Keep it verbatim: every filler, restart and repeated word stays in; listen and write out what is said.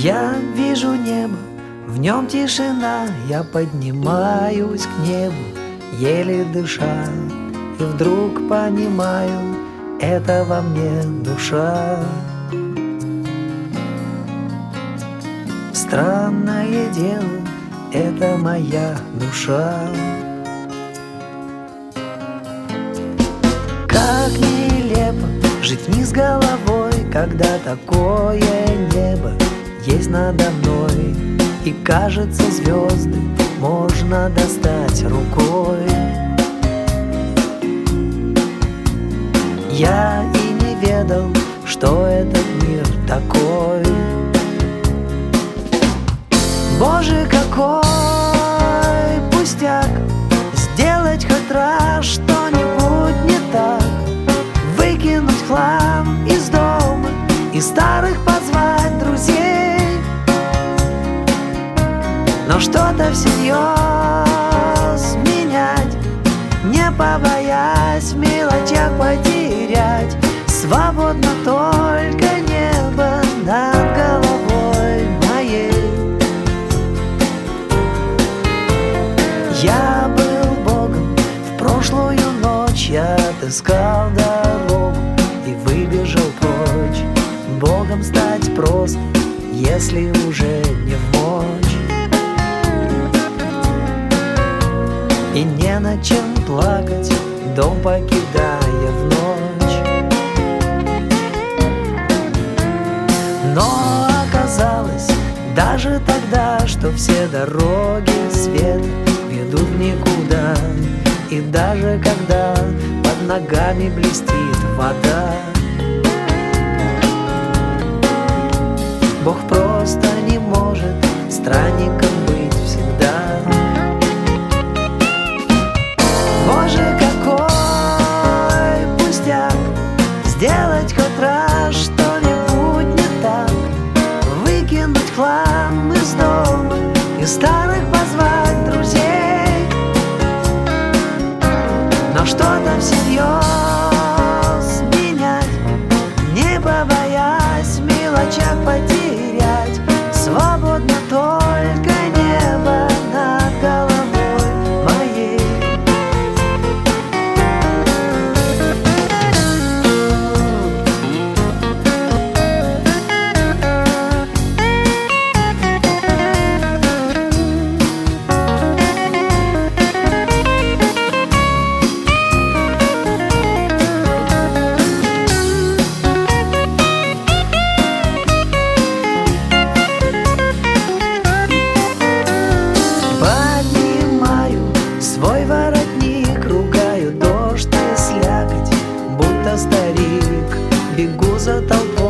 Я вижу небо, в нем тишина, я поднимаюсь к небу, еле дыша, и вдруг понимаю, это во мне душа. Странное дело, это моя душа. Как нелепо жить вниз головой, когда такое небо есть надо мной, и кажется, звезды можно достать рукой. Я и не ведал, что этот мир такой. Боже, какой пустяк сделать хоть раз что-нибудь не так, выкинуть хлам из дома и старых позвать друзей. Но что-то всерьез менять, не побоясь в мелочах потерять. Свободно только небо над головой моей. Я был Богом в прошлую ночь, я отыскал дорогу и выбежал прочь. Богом стать просто, если уже не в мочь, и не над чем плакать, дом покидая в ночь. Но оказалось даже тогда, что все дороги света ведут в никуда, и даже когда под ногами блестит вода, Бог просто не может странником быть всегда. Боже, какой пустяк сделать хоть раз что-нибудь не так, выкинуть хлам из дома и старых позвать друзей. Но что-то всерьез менять, не побоясь в мелочах потерять. Свободно только небо над головой моей. Старик, бегу за толпой.